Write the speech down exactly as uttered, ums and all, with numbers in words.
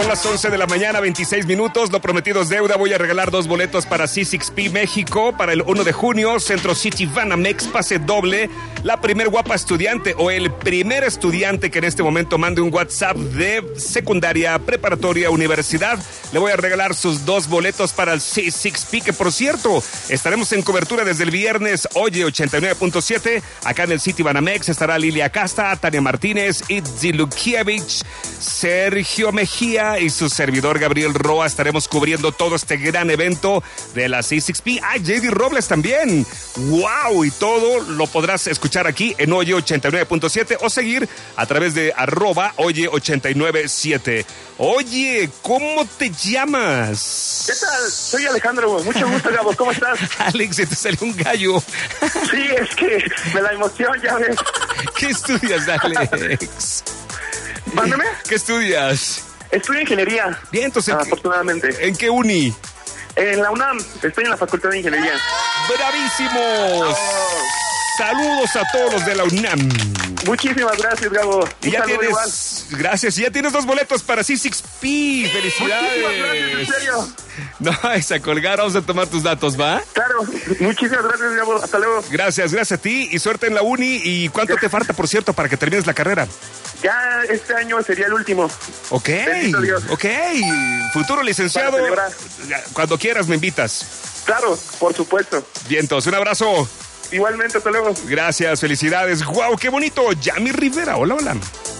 las once de la mañana, veintiséis minutos. Lo prometido es deuda. Voy a regalar dos boletos para C seis P México para el uno de junio. Centro City Banamex, pase doble. La primer guapa estudiante o el primer estudiante que en este momento mande un WhatsApp de secundaria, preparatoria, universidad, le voy a regalar sus dos boletos para el C seis P, que por cierto, estaremos en cobertura desde el viernes. Oye, ochenta y nueve punto siete. Acá en el City Banamex estará Lilia Casta, Tania Martínez, Itzi Lukievich, Sergio Mejía y su servidor Gabriel Roa. Estaremos cubriendo todo este gran evento de la C seis P. Ah, J D Robles también. ¡Wow! Y todo lo podrás escuchar aquí en Oye ochenta y nueve punto siete o seguir a través de arroba Oye ochenta y nueve punto siete. Oye, ¿cómo te llamas? ¿Qué tal? Soy Alejandro. Mucho gusto, Gabo. ¿Cómo estás? Alex, se te salió un gallo. Sí, es que me la emoción, ya ves. ¿Qué estudias, Alex? Mándame. ¿Qué estudias? Estudio ingeniería. Bien, entonces, afortunadamente. ¿en qué uni? En la UNAM. Estoy en la Facultad de Ingeniería. ¡Bravísimos! Oh. Saludos a todos los de la UNAM. Muchísimas gracias, Gabo. Y ya tienes, igual. Gracias, y ya tienes dos boletos para C seis P. ¡Felicidades! Muchísimas gracias, en serio. No, es a colgar, vamos a tomar tus datos, ¿va? Claro, muchísimas gracias, Gabo. Hasta luego. Gracias, gracias a ti y suerte en la uni. ¿Y cuánto te falta, por cierto, para que termines la carrera? Ya este año sería el último. Ok, ok. Futuro licenciado. Cuando quieras me invitas. Claro, por supuesto. Vientos, un abrazo. Igualmente, hasta luego. Gracias, felicidades. ¡Guau, qué bonito! Yami Rivera, hola, hola.